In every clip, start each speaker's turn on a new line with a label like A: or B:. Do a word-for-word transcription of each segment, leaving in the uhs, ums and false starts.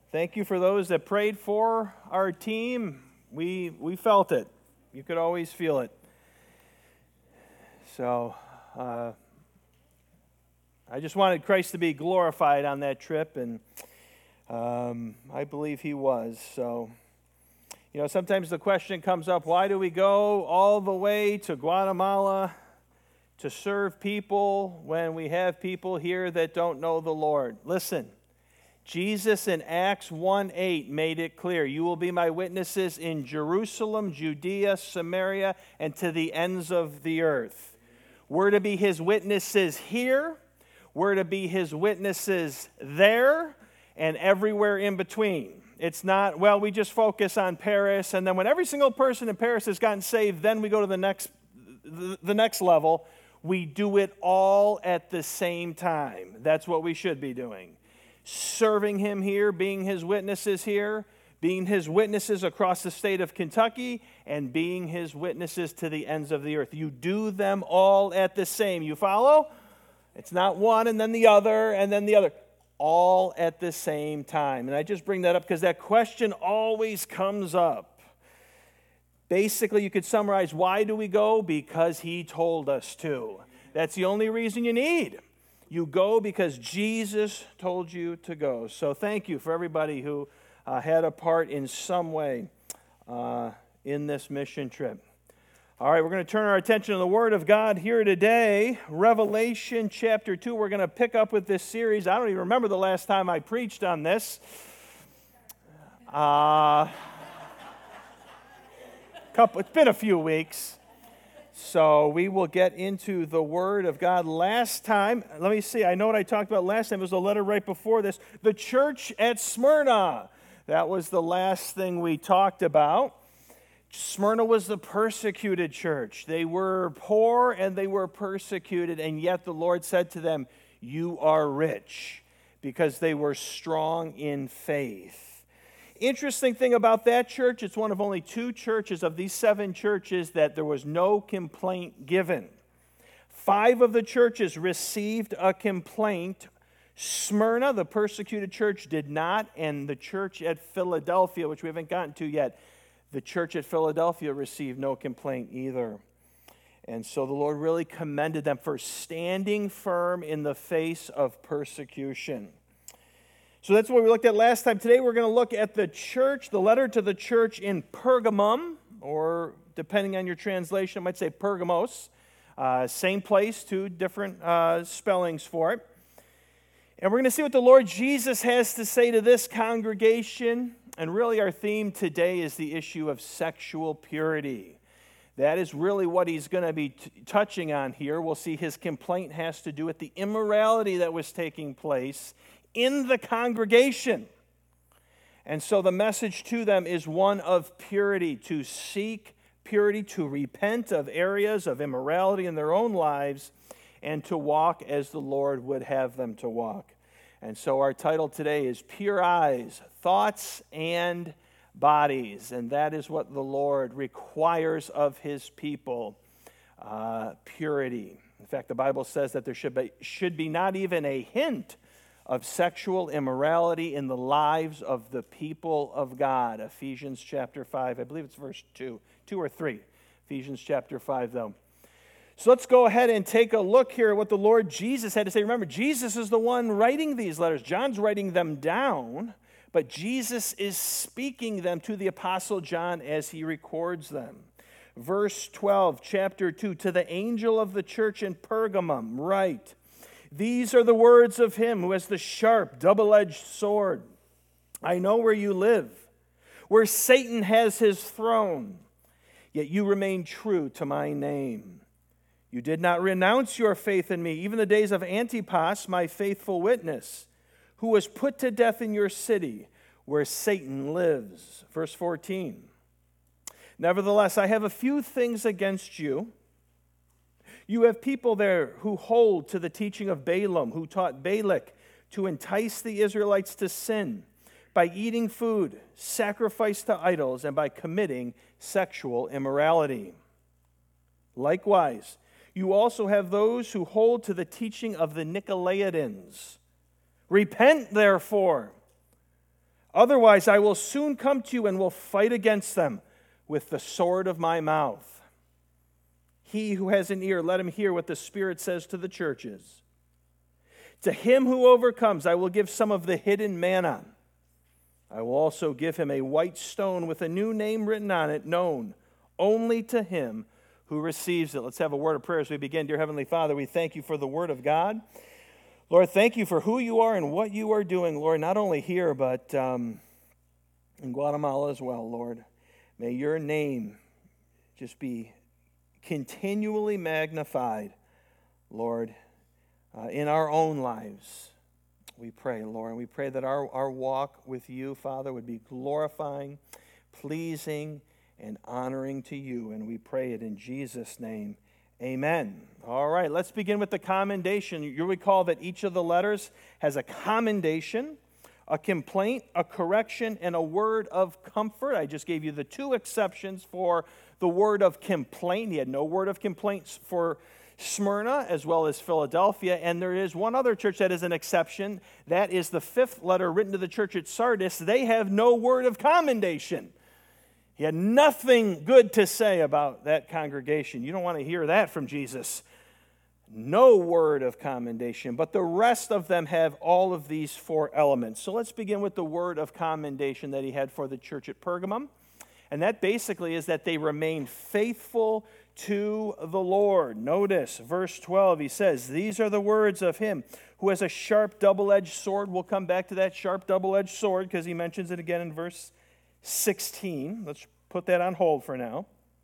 A: Thank you for those that prayed for our team. We we felt it. You could always feel it. So uh, I just wanted Christ to be glorified on that trip, and um, I believe He was. So, you know, sometimes the question comes up, why do we go all the way to Guatemala to serve people when we have people here that don't know the Lord? Listen. Jesus in Acts one eight made it clear, you will be my witnesses in Jerusalem, Judea, Samaria, and to the ends of the earth. We're to be His witnesses here, we're to be His witnesses there, and everywhere in between. It's not, well, we just focus on Paris, and then when every single person in Paris has gotten saved, then we go to the next, the next level. We do it all at the same time. That's what we should be doing. Serving Him here, being His witnesses here, being His witnesses across the state of Kentucky, and being His witnesses to the ends of the earth. You do them all at the same. You follow? It's not one and then the other and then the other. All at the same time. And I just bring that up because that question always comes up. Basically, you could summarize, why do we go? Because He told us to. That's the only reason you need. You go because Jesus told you to go. So thank you for everybody who uh, had a part in some way uh, in this mission trip. All right, we're going to turn our attention to the Word of God here today. Revelation chapter two. We're going to pick up with this series. I don't even remember the last time I preached on this. Uh, couple, it's been a few weeks. So we will get into the Word of God. Last time, let me see, I know what I talked about last time. It was a letter right before this. The church at Smyrna. That was the last thing we talked about. Smyrna was the persecuted church. They were poor and they were persecuted, and yet the Lord said to them, you are rich, because they were strong in faith. Interesting thing about that church, it's one of only two churches of these seven churches that there was no complaint given. Five of the churches received a complaint. Smyrna, the persecuted church, did not, and the church at Philadelphia, which we haven't gotten to yet, the church at Philadelphia received no complaint either. And so the Lord really commended them for standing firm in the face of persecution. So that's what we looked at last time. Today we're going to look at the church, the letter to the church in Pergamum, or depending on your translation, it might say Pergamos. Uh, same place, two different uh, spellings for it. And we're going to see what the Lord Jesus has to say to this congregation. And really our theme today is the issue of sexual purity. That is really what he's going to be t- touching on here. We'll see his complaint has to do with the immorality that was taking place in the congregation. And so the message to them is one of purity, to seek purity, to repent of areas of immorality in their own lives, and to walk as the Lord would have them to walk. And so our title today is Pure Eyes, Thoughts and Bodies. And that is what the Lord requires of His people, uh, purity. In fact, the Bible says that there should be, should be not even a hint of sexual immorality in the lives of the people of God. Ephesians chapter five, I believe it's verse two, two or three. Ephesians chapter five, though. So let's go ahead and take a look here at what the Lord Jesus had to say. Remember, Jesus is the one writing these letters. John's writing them down, but Jesus is speaking them to the Apostle John as he records them. Verse twelve, chapter two, to the angel of the church in Pergamum, write, these are the words of Him who has the sharp, double-edged sword. I know where you live, where Satan has his throne, yet you remain true to my name. You did not renounce your faith in me, even the days of Antipas, my faithful witness, who was put to death in your city, where Satan lives. Verse fourteen. Nevertheless, I have a few things against you. You have people there who hold to the teaching of Balaam, who taught Balak to entice the Israelites to sin by eating food sacrificed to idols and by committing sexual immorality. Likewise, you also have those who hold to the teaching of the Nicolaitans. Repent, therefore. Otherwise, I will soon come to you and will fight against them with the sword of my mouth. He who has an ear, let him hear what the Spirit says to the churches. To him who overcomes, I will give some of the hidden manna. I will also give him a white stone with a new name written on it, known only to him who receives it. Let's have a word of prayer as we begin. Dear Heavenly Father, we thank you for the word of God. Lord, thank you for who you are and what you are doing, Lord, not only here, but um, in Guatemala as well, Lord. May your name just be continually magnified, Lord, uh, in our own lives. We pray, Lord, and we pray that our, our walk with you, Father, would be glorifying, pleasing, and honoring to you. And we pray it in Jesus' name. Amen. All right, let's begin with the commendation. You'll recall that each of the letters has a commendation, a complaint, a correction, and a word of comfort. I just gave you the two exceptions for the word of complaint. He had no word of complaint for Smyrna as well as Philadelphia. And there is one other church that is an exception. That is the fifth letter written to the church at Sardis. They have no word of commendation. He had nothing good to say about that congregation. You don't want to hear that from Jesus. No word of commendation, but the rest of them have all of these four elements. So let's begin with the word of commendation that he had for the church at Pergamum. And that basically is that they remained faithful to the Lord. Notice verse twelve, he says, these are the words of him who has a sharp double-edged sword. We'll come back to that sharp double-edged sword because he mentions it again in verse sixteen. Let's put that on hold for now.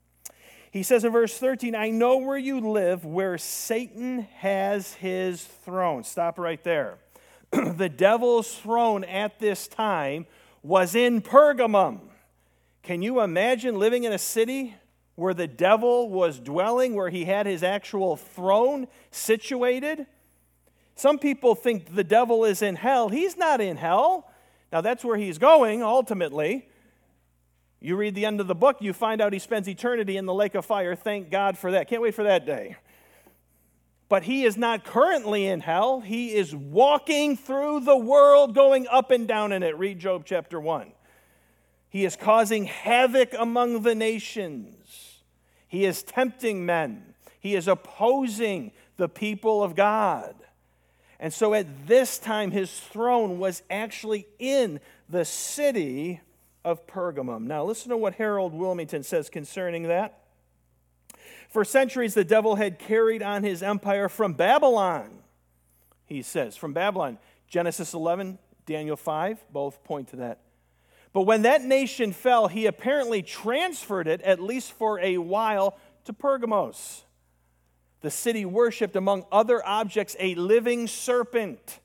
A: He says in verse thirteen, I know where you live, where Satan has his throne. Stop right there. The devil's throne at this time was in Pergamum. Can you imagine living in a city where the devil was dwelling, where he had his actual throne situated? Some people think the devil is in hell. He's not in hell. Now that's where he's going ultimately. You read the end of the book, you find out he spends eternity in the lake of fire. Thank God for that. Can't wait for that day. But he is not currently in hell. He is walking through the world, going up and down in it. Read Job chapter one. He is causing havoc among the nations. He is tempting men. He is opposing the people of God. And so at this time, his throne was actually in the city of Pergamum. Now listen to what Harold Wilmington says concerning that. For centuries, the devil had carried on his empire from Babylon, he says, from Babylon. Genesis eleven, Daniel five, both point to that. But when that nation fell, he apparently transferred it, at least for a while, to Pergamos. The city worshipped, among other objects, a living serpent.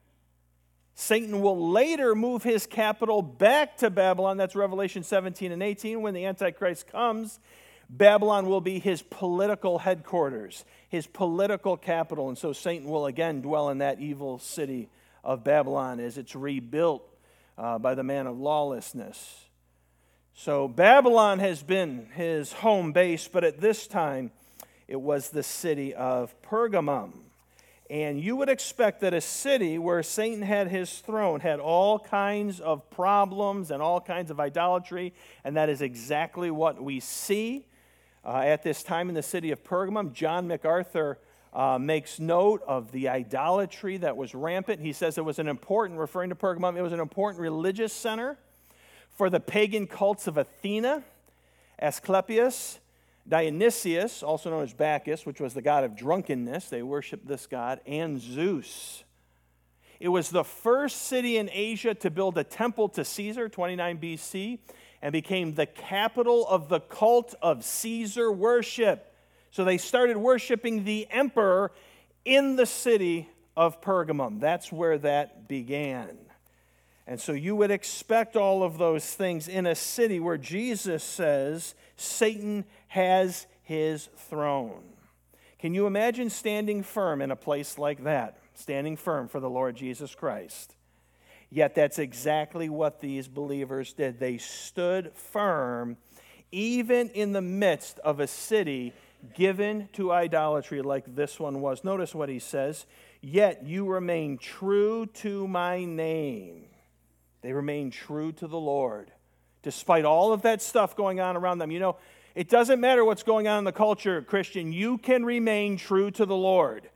A: Satan will later move his capital back to Babylon. That's Revelation seventeen and eighteen. When the Antichrist comes, Babylon will be his political headquarters, his political capital. And so Satan will again dwell in that evil city of Babylon as it's rebuilt uh, by the man of lawlessness. So Babylon has been his home base, but at this time it was the city of Pergamum. And you would expect that a city where Satan had his throne had all kinds of problems and all kinds of idolatry, and that is exactly what we see uh, at this time in the city of Pergamum. John MacArthur uh, makes note of the idolatry that was rampant. He says it was an important, referring to Pergamum, it was an important religious center for the pagan cults of Athena, Asclepius, Dionysius, also known as Bacchus, which was the god of drunkenness. They worshiped this god, and Zeus. It was the first city in Asia to build a temple to Caesar, twenty-nine B C, and became the capital of the cult of Caesar worship. So they started worshiping the emperor in the city of Pergamum. That's where that began. And so you would expect all of those things in a city where Jesus says Satan has his throne. Can you imagine standing firm in a place like that? Standing firm for the Lord Jesus Christ. Yet that's exactly what these believers did. They stood firm even in the midst of a city given to idolatry like this one was. Notice what he says, yet you remain true to my name. They remained true to the Lord, despite all of that stuff going on around them. You know, it doesn't matter what's going on in the culture, Christian. You can remain true to the Lord.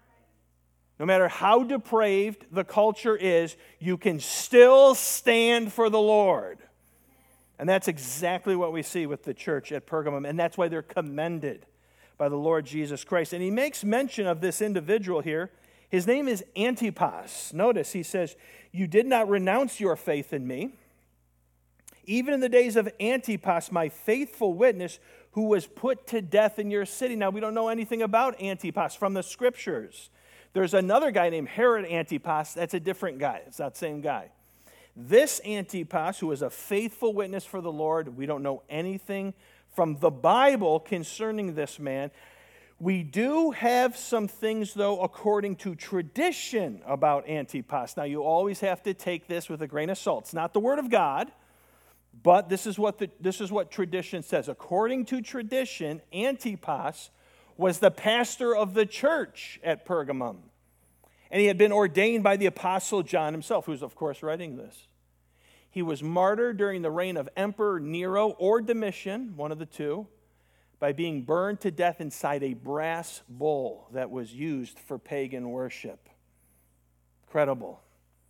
A: No matter how depraved the culture is, you can still stand for the Lord. And that's exactly what we see with the church at Pergamum, and that's why they're commended by the Lord Jesus Christ. And he makes mention of this individual here. His name is Antipas. Notice he says, "You did not renounce your faith in me, even in the days of Antipas, my faithful witness, who was put to death in your city." Now, we don't know anything about Antipas from the Scriptures. There's another guy named Herod Antipas. That's a different guy. It's not the same guy. This Antipas, who was a faithful witness for the Lord, we don't know anything from the Bible concerning this man. We do have some things, though, according to tradition about Antipas. Now, you always have to take this with a grain of salt. It's not the Word of God, but this is what the, this is what tradition says. According to tradition, Antipas was the pastor of the church at Pergamum. And he had been ordained by the Apostle John himself, who's, of course, writing this. He was martyred during the reign of Emperor Nero or Domitian, one of the two, by being burned to death inside a brass bowl that was used for pagan worship. Incredible.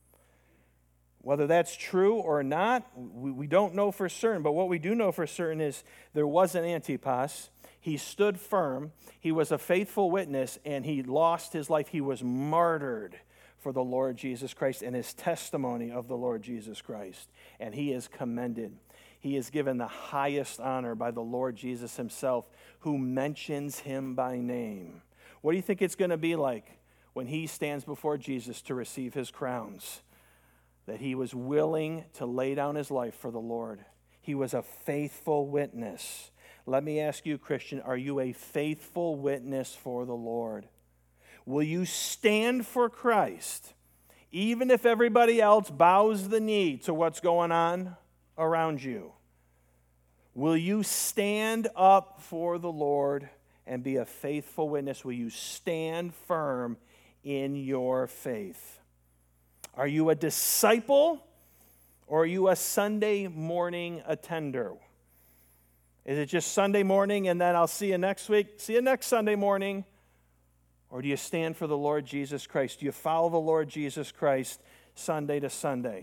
A: Whether that's true or not, we, we don't know for certain, but what we do know for certain is there was an Antipas. He stood firm, he was a faithful witness, and he lost his life. He was martyred for the Lord Jesus Christ and his testimony of the Lord Jesus Christ. And he is commended. He is given the highest honor by the Lord Jesus himself, who mentions him by name. What do you think it's going to be like when he stands before Jesus to receive his crowns? That he was willing to lay down his life for the Lord. He was a faithful witness. Let me ask you, Christian, are you a faithful witness for the Lord? Will you stand for Christ, even if everybody else bows the knee to what's going on around you? Will you stand up for the Lord and be a faithful witness? Will you stand firm in your faith? Are you a disciple or are you a Sunday morning attender? Is it just Sunday morning and then I'll see you next week? See you next Sunday morning? Or do you stand for the Lord Jesus Christ? Do you follow the Lord Jesus Christ Sunday to Sunday?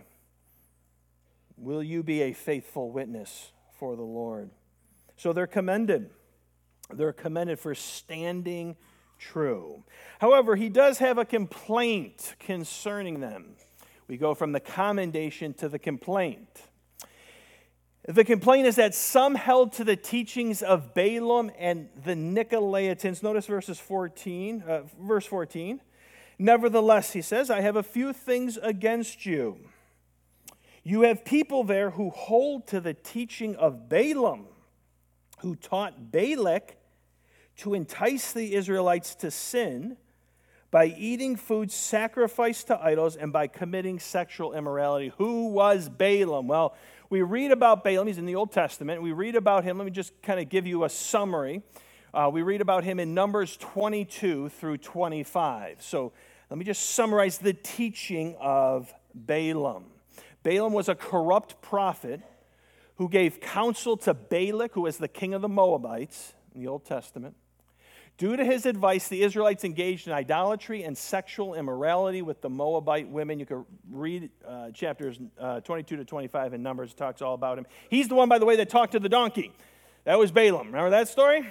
A: Will you be a faithful witness for the Lord? So they're commended. They're commended for standing true. However, he does have a complaint concerning them. We go from the commendation to the complaint. The complaint is that some held to the teachings of Balaam and the Nicolaitans. Notice verses fourteen, uh, verse fourteen. Nevertheless, he says, I have a few things against you. You have people there who hold to the teaching of Balaam, who taught Balak to entice the Israelites to sin by eating food sacrificed to idols and by committing sexual immorality. Who was Balaam? Well, we read about Balaam. He's in the Old Testament. We read about him. Let me just kind of give you a summary. Uh, we read about him in Numbers twenty-two through twenty-five. So let me just summarize the teaching of Balaam. Balaam was a corrupt prophet who gave counsel to Balak, who was the king of the Moabites in the Old Testament. Due to his advice, the Israelites engaged in idolatry and sexual immorality with the Moabite women. You can read uh, chapters uh, twenty-two to twenty-five in Numbers. It talks all about him. He's the one, by the way, that talked to the donkey. That was Balaam. Remember that story?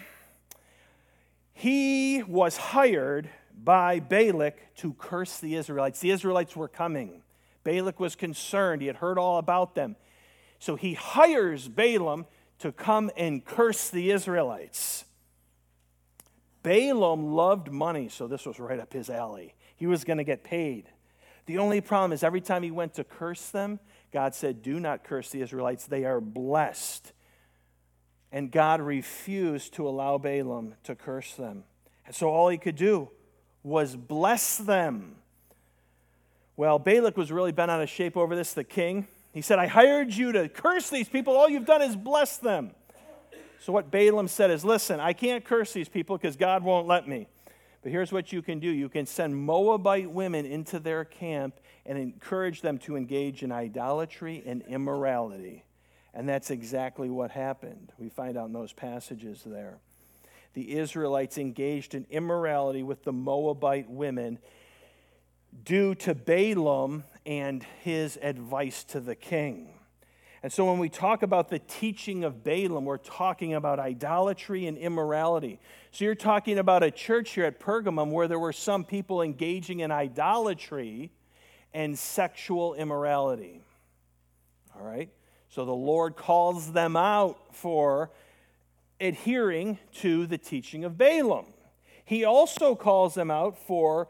A: He was hired by Balak to curse the Israelites. The Israelites were coming. Balak was concerned. He had heard all about them. So he hires Balaam to come and curse the Israelites. Balaam loved money, so this was right up his alley. He was going to get paid. The only problem is every time he went to curse them, God said, do not curse the Israelites. They are blessed. And God refused to allow Balaam to curse them. And so all he could do was bless them. Well, Balak was really bent out of shape over this, the king. He said, I hired you to curse these people. All you've done is bless them. So what Balaam said is, listen, I can't curse these people because God won't let me. But here's what you can do. You can send Moabite women into their camp and encourage them to engage in idolatry and immorality. And that's exactly what happened. We find out in those passages there. The Israelites engaged in immorality with the Moabite women due to Balaam and his advice to the king. And so when we talk about the teaching of Balaam, we're talking about idolatry and immorality. So you're talking about a church here at Pergamum where there were some people engaging in idolatry and sexual immorality. All right? So the Lord calls them out for adhering to the teaching of Balaam. He also calls them out for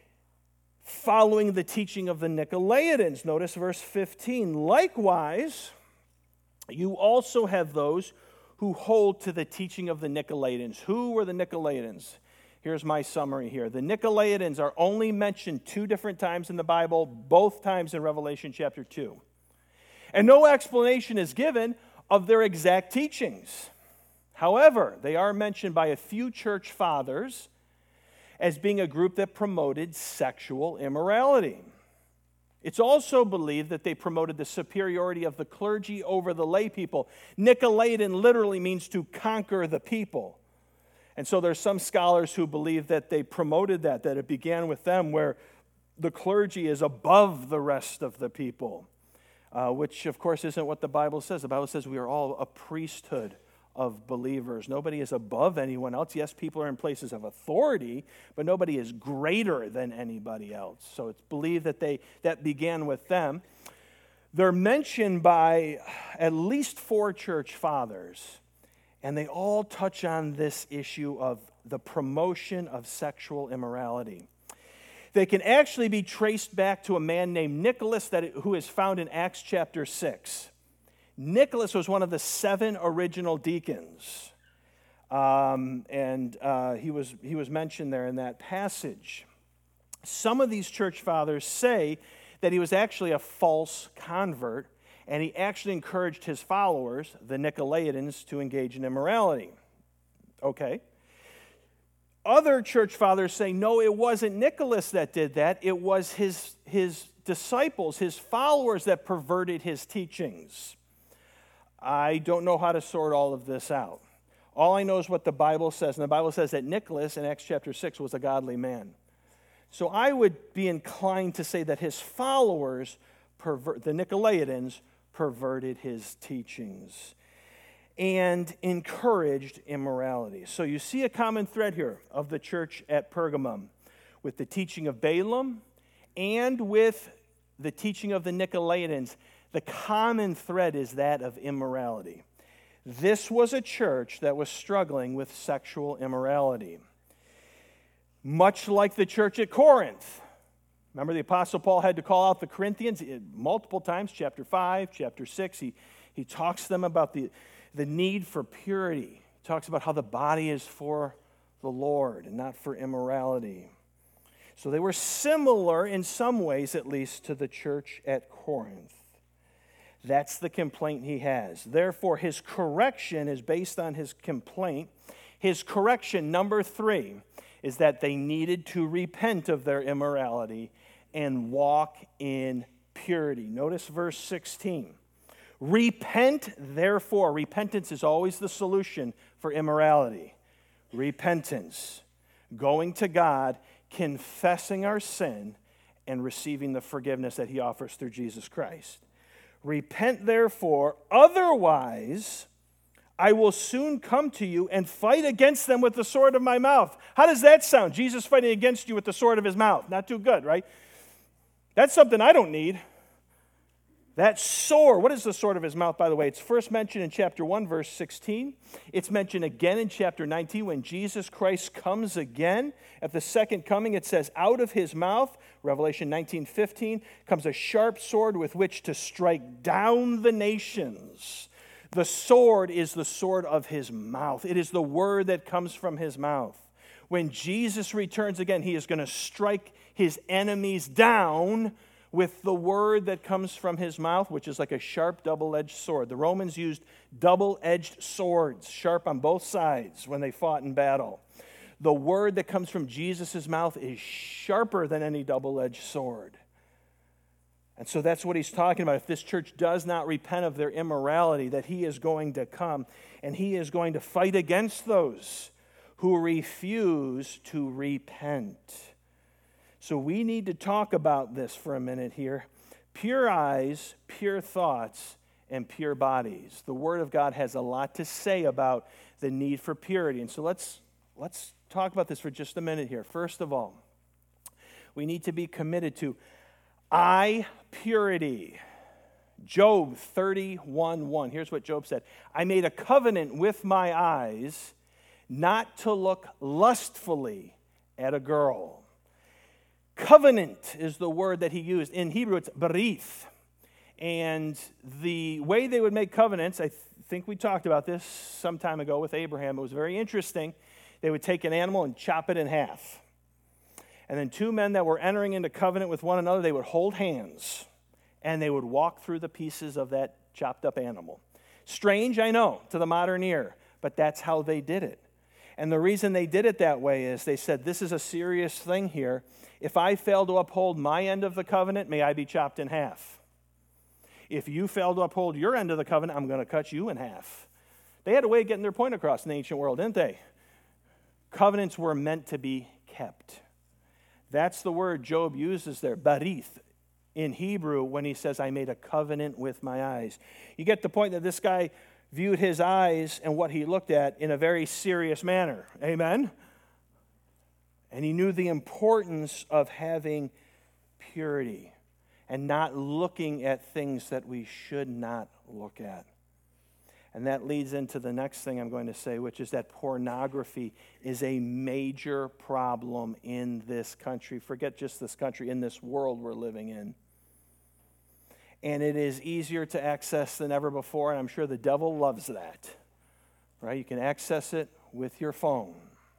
A: following the teaching of the Nicolaitans. Notice verse fifteen. Likewise, you also have those who hold to the teaching of the Nicolaitans. Who were the Nicolaitans? Here's my summary here. The Nicolaitans are only mentioned two different times in the Bible, both times in Revelation chapter two. And no explanation is given of their exact teachings. However, they are mentioned by a few church fathers as being a group that promoted sexual immorality. It's also believed that they promoted the superiority of the clergy over the lay people. Nicolaitan literally means to conquer the people. And so there's some scholars who believe that they promoted that, that it began with them where the clergy is above the rest of the people, uh, which of course isn't what the Bible says. The Bible says we are all a priesthood of believers. Nobody is above anyone else. Yes, people are in places of authority, but nobody is greater than anybody else. So it's believed that they that began with them. They're mentioned by at least four church fathers, and they all touch on this issue of the promotion of sexual immorality. They can actually be traced back to a man named Nicholas that who is found in Acts chapter six. Nicholas was one of the seven original deacons, um, and uh, he was he was mentioned there in that passage. Some of these church fathers say that he was actually a false convert, and he actually encouraged his followers, the Nicolaitans, to engage in immorality. Okay. Other church fathers say, no, it wasn't Nicholas that did that. It was his, his disciples, his followers that perverted his teachings. I don't know how to sort all of this out. All I know is what the Bible says, and the Bible says that Nicholas in Acts chapter six was a godly man. So I would be inclined to say that his followers, perver- the Nicolaitans, perverted his teachings and encouraged immorality. So you see a common thread here of the church at Pergamum with the teaching of Balaam and with the teaching of the Nicolaitans. The common thread is that of immorality. This was a church that was struggling with sexual immorality. Much like the church at Corinth. Remember the Apostle Paul had to call out the Corinthians multiple times, chapter five, chapter six. He, he talks to them about the, the need for purity. He talks about how the body is for the Lord and not for immorality. So they were similar in some ways, at least, to the church at Corinth. That's the complaint he has. Therefore, his correction is based on his complaint. His correction, number three, is that they needed to repent of their immorality and walk in purity. Notice verse sixteen. Repent, therefore. Repentance is always the solution for immorality. Repentance. Going to God, confessing our sin, and receiving the forgiveness that he offers through Jesus Christ. Repent, therefore, otherwise I will soon come to you and fight against them with the sword of my mouth. How does that sound? Jesus fighting against you with the sword of his mouth. Not too good, right? That's something I don't need. That sword, what is the sword of his mouth, by the way? It's first mentioned in chapter one, verse sixteen. It's mentioned again in chapter nineteen when Jesus Christ comes again. At the second coming, it says, out of his mouth, Revelation nineteen fifteen, comes a sharp sword with which to strike down the nations. The sword is the sword of his mouth. It is the word that comes from his mouth. When Jesus returns again, he is going to strike his enemies down with the word that comes from his mouth, which is like a sharp double-edged sword. The Romans used double-edged swords, sharp on both sides when they fought in battle. The word that comes from Jesus' mouth is sharper than any double-edged sword. And so that's what he's talking about. If this church does not repent of their immorality, that he is going to come and he is going to fight against those who refuse to repent. So we need to talk about this for a minute here. Pure eyes, pure thoughts, and pure bodies. The Word of God has a lot to say about the need for purity. And so let's, let's talk about this for just a minute here. First of all, we need to be committed to eye purity. Job thirty-one one. Here's what Job said. I made a covenant with my eyes not to look lustfully at a girl. Covenant is the word that he used. In Hebrew, it's berith. And the way they would make covenants, I th- think we talked about this some time ago with Abraham. It was very interesting. They would take an animal and chop it in half. And then two men that were entering into covenant with one another, they would hold hands. And they would walk through the pieces of that chopped up animal. Strange, I know, to the modern ear. But that's how they did it. And the reason they did it that way is they said, this is a serious thing here. If I fail to uphold my end of the covenant, may I be chopped in half. If you fail to uphold your end of the covenant, I'm going to cut you in half. They had a way of getting their point across in the ancient world, didn't they? Covenants were meant to be kept. That's the word Job uses there, barith, in Hebrew when he says, I made a covenant with my eyes. You get the point that this guy viewed his eyes and what he looked at in a very serious manner. Amen? And he knew the importance of having purity and not looking at things that we should not look at. And that leads into the next thing I'm going to say, which is that pornography is a major problem in this country. Forget just this country, in this world we're living in. And it is easier to access than ever before, and I'm sure the devil loves that. Right? You can access it with your phone.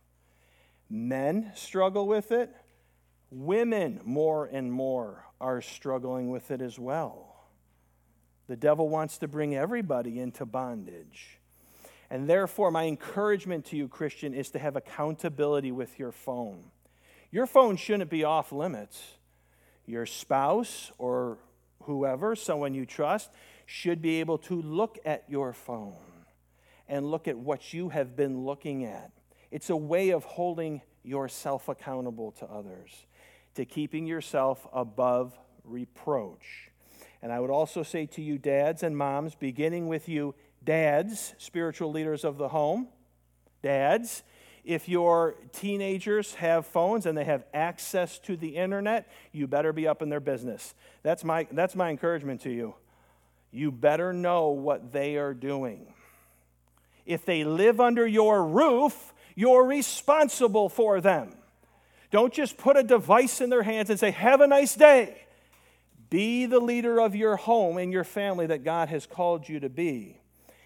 A: Men struggle with it. Women, more and more, are struggling with it as well. The devil wants to bring everybody into bondage. And therefore, my encouragement to you, Christian, is to have accountability with your phone. Your phone shouldn't be off limits. Your spouse or whoever, someone you trust, should be able to look at your phone and look at what you have been looking at. It's a way of holding yourself accountable to others, to keeping yourself above reproach. And I would also say to you, dads and moms, beginning with you, dads, spiritual leaders of the home, dads, if your teenagers have phones and they have access to the internet, you better be up in their business. That's my, that's my encouragement to you. You better know what they are doing. If they live under your roof, you're responsible for them. Don't just put a device in their hands and say, have a nice day. Be the leader of your home and your family that God has called you to be.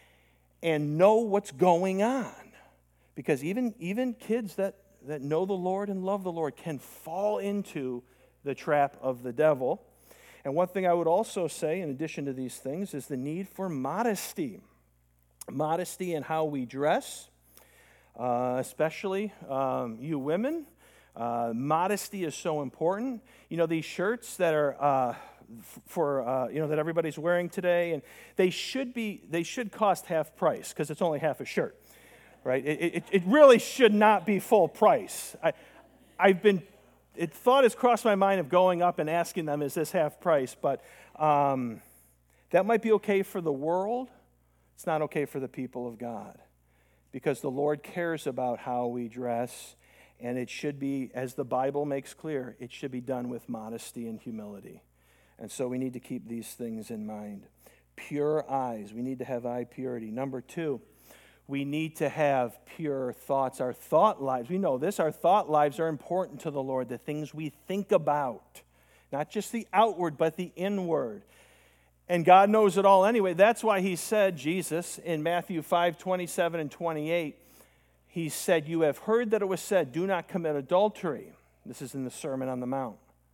A: And know what's going on. Because even, even kids that, that know the Lord and love the Lord can fall into the trap of the devil. And one thing I would also say, in addition to these things, is the need for modesty. Modesty in how we dress, uh, especially um, you women. Uh, modesty is so important. You know, these shirts that are uh, f- for uh, you know that everybody's wearing today, and they should be they should cost half price because it's only half a shirt, right? It, it, it really should not be full price. I, I've been it thought has crossed my mind of going up and asking them, is this half price? But um, that might be okay for the world. It's not okay for the people of God, because the Lord cares about how we dress. And it should be, as the Bible makes clear, it should be done with modesty and humility. And so we need to keep these things in mind. Pure eyes. We need to have eye purity. Number two, we need to have pure thoughts. Our thought lives, we know this, our thought lives are important to the Lord, the things we think about. Not just the outward, but the inward. And God knows it all anyway. That's why he said, Jesus, in Matthew five, twenty-seven and twenty-eight, he said, you have heard that it was said, do not commit adultery. This is in the Sermon on the Mount.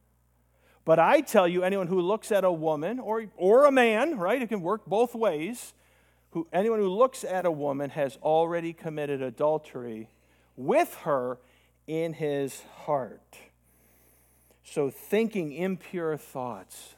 A: But I tell you, anyone who looks at a woman or, or a man, right, it can work both ways, who, anyone who looks at a woman has already committed adultery with her in his heart. So thinking impure thoughts,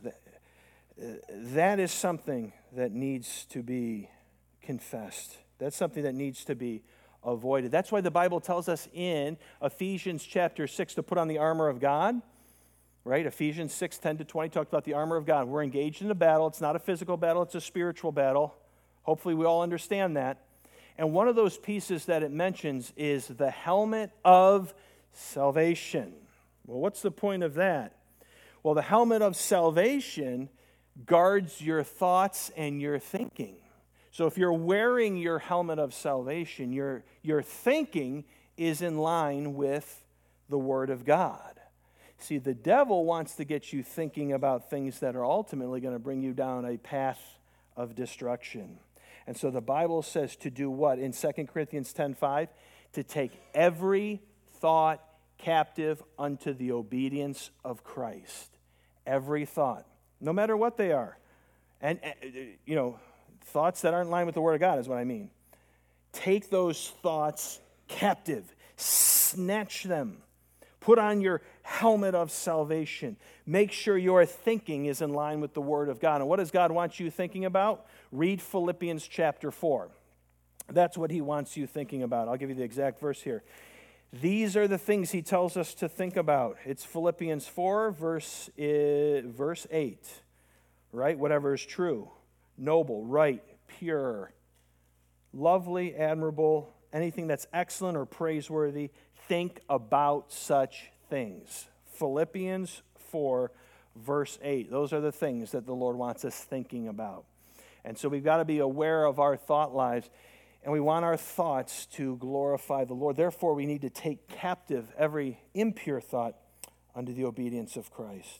A: that is something that needs to be confessed. That's something that needs to be avoided. That's why the Bible tells us in Ephesians chapter six to put on the armor of God, right? Ephesians six, ten to twenty talked about the armor of God. We're engaged in a battle. It's not a physical battle, it's a spiritual battle. Hopefully we all understand that. And one of those pieces that it mentions is the helmet of salvation. Well, what's the point of that? Well, the helmet of salvation guards your thoughts and your thinking. So if you're wearing your helmet of salvation, your, your thinking is in line with the Word of God. See, the devil wants to get you thinking about things that are ultimately going to bring you down a path of destruction. And so the Bible says to do what? In Second Corinthians ten five, to take every thought captive unto the obedience of Christ. Every thought, no matter what they are. And, you know, thoughts that aren't in line with the Word of God is what I mean. Take those thoughts captive. Snatch them. Put on your helmet of salvation. Make sure your thinking is in line with the Word of God. And what does God want you thinking about? Read Philippians chapter four. That's what he wants you thinking about. I'll give you the exact verse here. These are the things he tells us to think about. It's Philippians four, verse, uh, verse eight. Right? Whatever is true, noble, right, pure, lovely, admirable, anything that's excellent or praiseworthy, think about such things. Philippians four, verse eight. Those are the things that the Lord wants us thinking about. And so we've got to be aware of our thought lives, and we want our thoughts to glorify the Lord. Therefore, we need to take captive every impure thought under the obedience of Christ.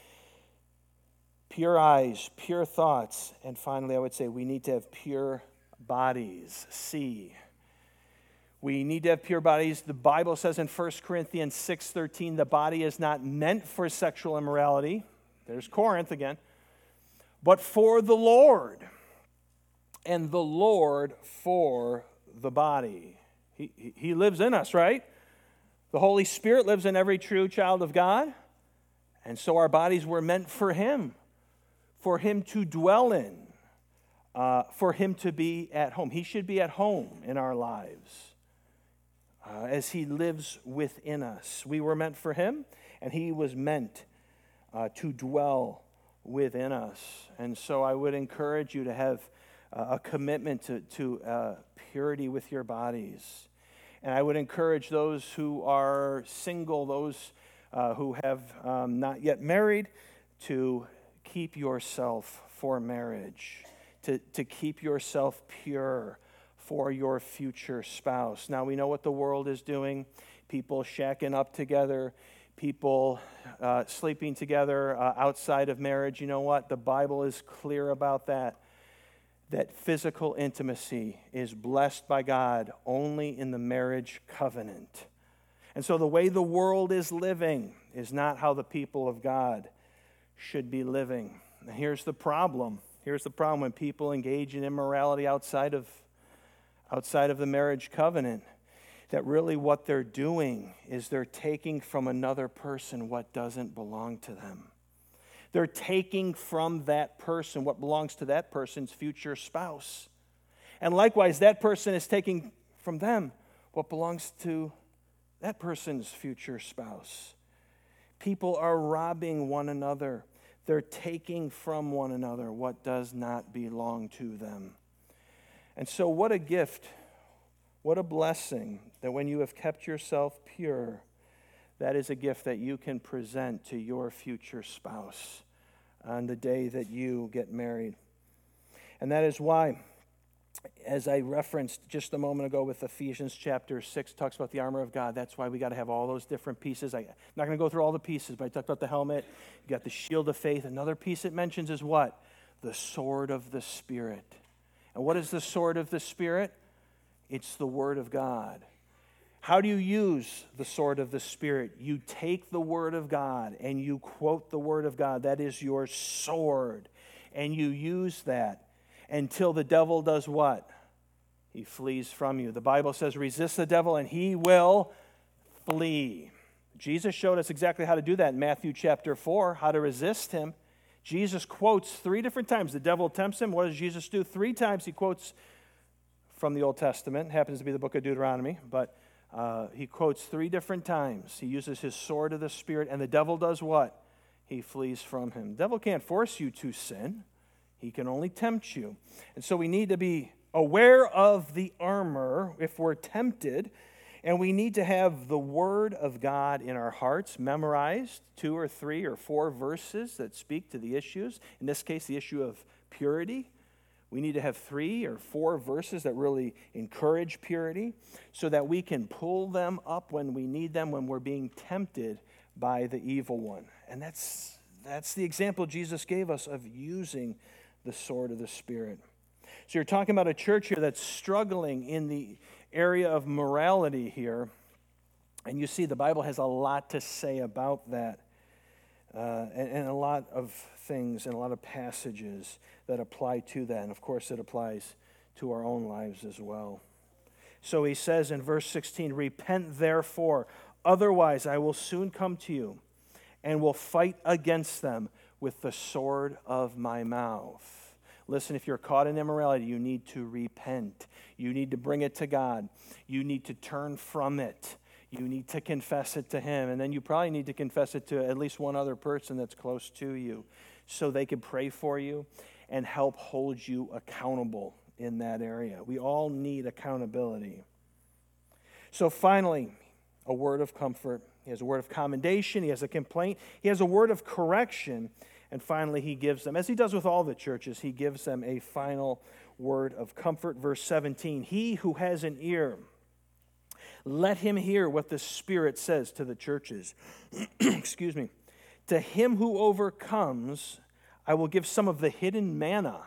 A: Pure eyes, pure thoughts, and finally, I would say we need to have pure bodies. See. We need to have pure bodies. The Bible says in First Corinthians six thirteen, the body is not meant for sexual immorality. There's Corinth again. But for the Lord, and the Lord for the body. He, he lives in us, right? The Holy Spirit lives in every true child of God. And so our bodies were meant for Him, for Him to dwell in, uh, for Him to be at home. He should be at home in our lives uh, as He lives within us. We were meant for Him, and He was meant uh, to dwell within us. And so I would encourage you to have uh, a commitment to, to uh, purity with your bodies. And I would encourage those who are single, those uh, who have um, not yet married, to keep yourself for marriage, to, to keep yourself pure for your future spouse. Now, we know what the world is doing. People shacking up together, people uh, sleeping together uh, outside of marriage. You know what? The Bible is clear about that, that physical intimacy is blessed by God only in the marriage covenant. And so the way the world is living is not how the people of God should be living. And here's the problem. Here's the problem when people engage in immorality outside of, outside of the marriage covenant. That really what they're doing is they're taking from another person what doesn't belong to them. They're taking from that person what belongs to that person's future spouse. And likewise, that person is taking from them what belongs to that person's future spouse. People are robbing one another. They're taking from one another what does not belong to them. And so what a gift, what a blessing that when you have kept yourself pure, that is a gift that you can present to your future spouse on the day that you get married. And that is why, as I referenced just a moment ago with Ephesians chapter six, talks about the armor of God. That's why we got to have all those different pieces. I'm not going to go through all the pieces, but I talked about the helmet. You got the shield of faith. Another piece it mentions is what? The sword of the Spirit. And what is the sword of the Spirit? It's the Word of God. How do you use the sword of the Spirit? You take the Word of God and you quote the Word of God. That is your sword. And you use that until the devil does what? he flees from you. The Bible says, resist the devil and he will flee. Jesus showed us exactly how to do that in Matthew chapter four, how to resist him. Jesus quotes three different times. The devil tempts him. What does Jesus do? Three times he quotes from the Old Testament. It happens to be the book of Deuteronomy, but uh, he quotes three different times. He uses his sword of the Spirit, and the devil does what? He flees from him. The devil can't force you to sin. He can only tempt you. And so we need to be aware of the armor if we're tempted, and we need to have the Word of God in our hearts, memorized, two or three or four verses that speak to the issues. In this case, the issue of purity. We need to have three or four verses that really encourage purity so that we can pull them up when we need them, when we're being tempted by the evil one. And that's, that's the example Jesus gave us of using the sword of the Spirit. So you're talking about a church here that's struggling in the area of morality here. And you see the Bible has a lot to say about that. Uh, and, and a lot of things and a lot of passages that apply to that. And of course it applies to our own lives as well. So he says in verse sixteen, repent therefore, otherwise I will soon come to you and will fight against them with the sword of my mouth. Listen, if you're caught in immorality, you need to repent. You need to bring it to God. You need to turn from it. You need to confess it to him. And then you probably need to confess it to at least one other person that's close to you so they can pray for you and help hold you accountable in that area. We all need accountability. So finally, a word of comfort. He has a word of commendation. He has a complaint. He has a word of correction. And finally, he gives them, as he does with all the churches, he gives them a final word of comfort. Verse seventeen, he who has an ear, let him hear what the Spirit says to the churches. Excuse me. To him who overcomes, I will give some of the hidden manna.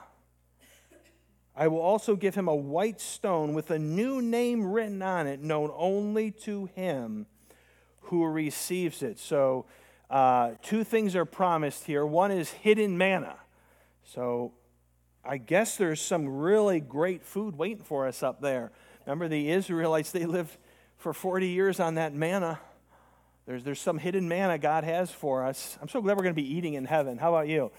A: I will also give him a white stone with a new name written on it, known only to him who receives it. So uh, two things are promised here. One is hidden manna. So I guess there's some really great food waiting for us up there. Remember the Israelites, they lived for forty years on that manna. There's, there's some hidden manna God has for us. I'm so glad we're going to be eating in heaven. How about you?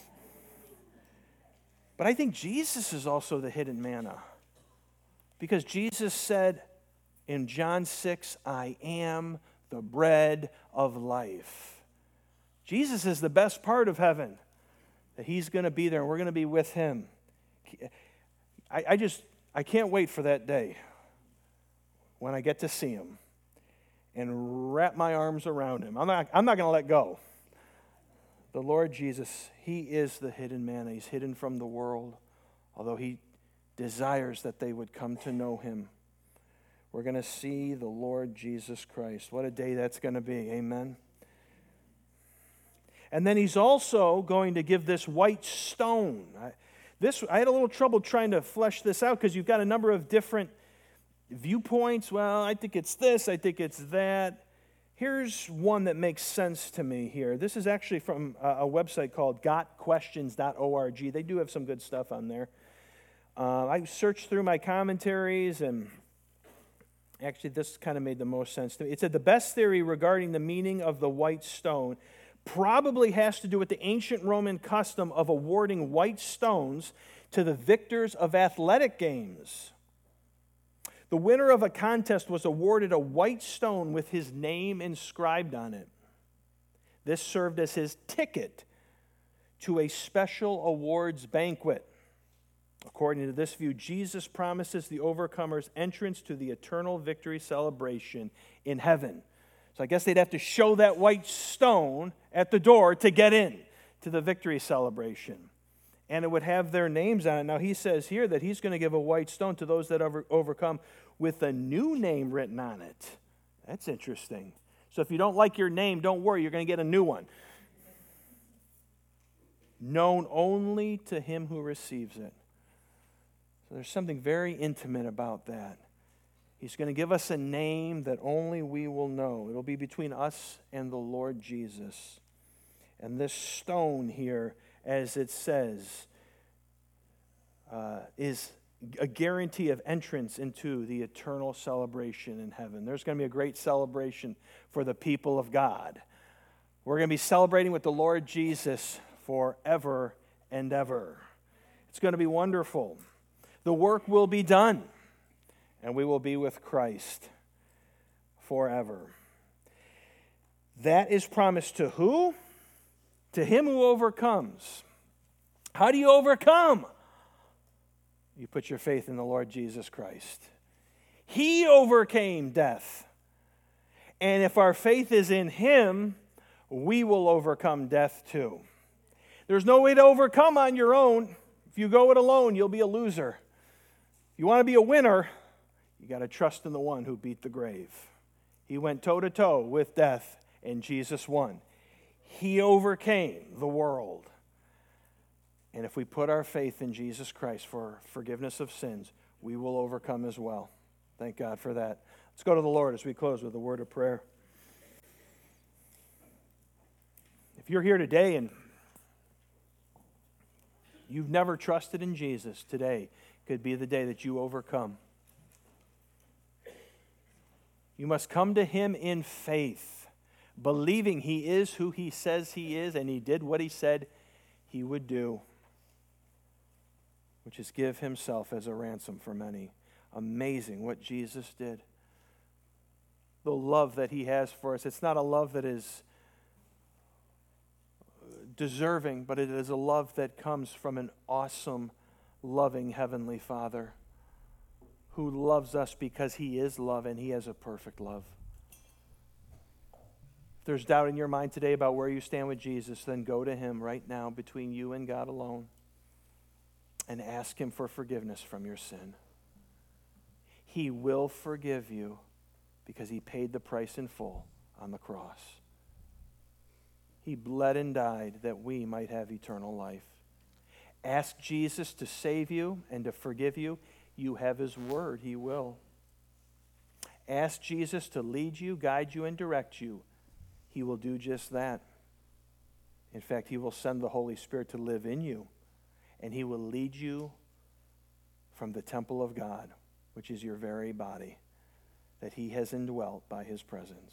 A: But I think Jesus is also the hidden manna. Because Jesus said in John six, I am the bread of life. Jesus is the best part of heaven. That he's going to be there and we're going to be with him. I, I just, I can't wait for that day when I get to see him and wrap my arms around him. I'm not, I'm not going to let go. The Lord Jesus, he is the hidden manna. He's hidden from the world, although he desires that they would come to know him. We're going to see the Lord Jesus Christ. What a day that's going to be. Amen. And then he's also going to give this white stone. I, this, I had a little trouble trying to flesh this out because you've got a number of different viewpoints. Well, I think it's this, I think it's that. Here's one that makes sense to me here. This is actually from a, a website called got questions dot org. They do have some good stuff on there. Uh, I searched through my commentaries, and actually this kind of made the most sense to me. It said the best theory regarding the meaning of the white stone probably has to do with the ancient Roman custom of awarding white stones to the victors of athletic games. The winner of a contest was awarded a white stone with his name inscribed on it. This served as his ticket to a special awards banquet. According to this view, Jesus promises the overcomer's entrance to the eternal victory celebration in heaven. So I guess they'd have to show that white stone at the door to get in to the victory celebration. And it would have their names on it. Now he says here that he's going to give a white stone to those that over, overcome with a new name written on it. That's interesting. So if you don't like your name, don't worry, you're going to get a new one. Known only to him who receives it. So there's something very intimate about that. He's going to give us a name that only we will know. It'll be between us and the Lord Jesus. And this stone here, as it says, uh, is a guarantee of entrance into the eternal celebration in heaven. There's going to be a great celebration for the people of God. We're going to be celebrating with the Lord Jesus forever and ever. It's going to be wonderful. The work will be done, and we will be with Christ forever. That is promised to who? To him who overcomes. How do you overcome? You put your faith in the Lord Jesus Christ. He overcame death. And if our faith is in him, we will overcome death too. There's no way to overcome on your own. If you go it alone, you'll be a loser. If you want to be a winner, you got to trust in the one who beat the grave. He went toe-to-toe with death, and Jesus won. He overcame the world. And if we put our faith in Jesus Christ for forgiveness of sins, we will overcome as well. Thank God for that. Let's go to the Lord as we close with a word of prayer. If you're here today and you've never trusted in Jesus, today could be the day that you overcome. You must come to him in faith, believing he is who he says he is, and he did what he said he would do, which is give himself as a ransom for many. Amazing what Jesus did. The love that he has for us. It's not a love that is deserving, but it is a love that comes from an awesome, loving Heavenly Father who loves us because he is love and he has a perfect love. If there's doubt in your mind today about where you stand with Jesus, then go to him right now between you and God alone and ask him for forgiveness from your sin. He will forgive you because he paid the price in full on the cross. He bled and died that we might have eternal life. Ask Jesus to save you and to forgive you. You have his word. He will. Ask Jesus to lead you, guide you, and direct you. He will do just that. In fact, he will send the Holy Spirit to live in you, and he will lead you from the temple of God, which is your very body, that he has indwelt by his presence.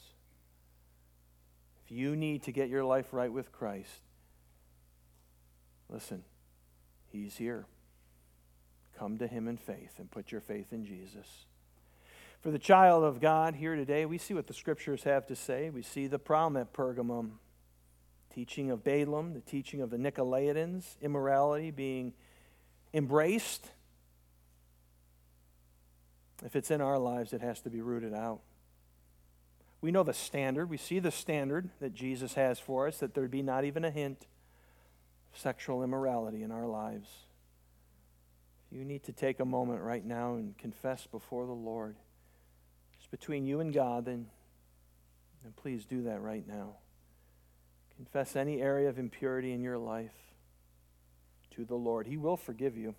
A: If you need to get your life right with Christ, listen, he's here. Come to him in faith and put your faith in Jesus. For the child of God here today, we see what the scriptures have to say. We see the problem at Pergamum, teaching of Balaam, the teaching of the Nicolaitans, immorality being embraced. If it's in our lives, it has to be rooted out. We know the standard. We see the standard that Jesus has for us, that there'd be not even a hint of sexual immorality in our lives. You need to take a moment right now and confess before the Lord. It's between you and God, then, then please do that right now. Confess any area of impurity in your life to the Lord. He will forgive you.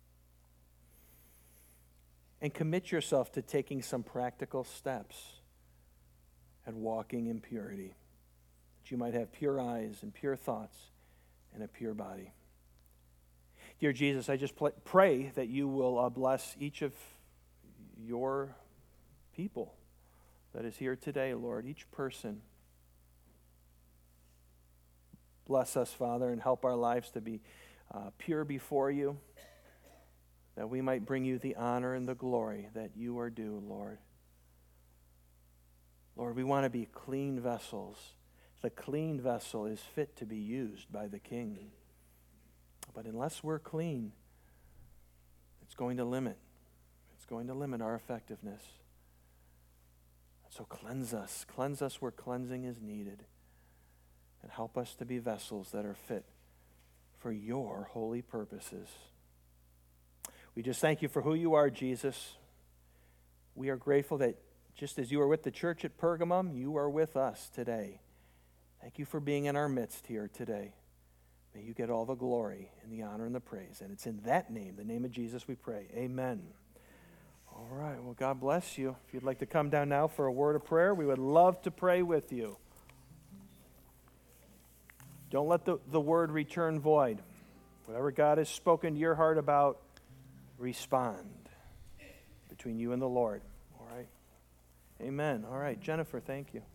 A: And commit yourself to taking some practical steps at walking in purity, that you might have pure eyes and pure thoughts and a pure body. Dear Jesus, I just pray that you will uh, bless each of your people that is here today, Lord, each person. Bless us, Father, and help our lives to be uh, pure before you, that we might bring you the honor and the glory that you are due, Lord. Lord, we want to be clean vessels. The clean vessel is fit to be used by the King. But unless we're clean, it's going to limit. It's going to limit our effectiveness. So cleanse us. Cleanse us where cleansing is needed. And help us to be vessels that are fit for your holy purposes. We just thank you for who you are, Jesus. We are grateful that just as you are with the church at Pergamum, you are with us today. Thank you for being in our midst here today. May you get all the glory and the honor and the praise. And it's in that name, the name of Jesus, we pray. Amen. All right. Well, God bless you. If you'd like to come down now for a word of prayer, we would love to pray with you. Don't let the, the word return void. Whatever God has spoken to your heart about, respond between you and the Lord. All right? Amen. All right. Jennifer, thank you.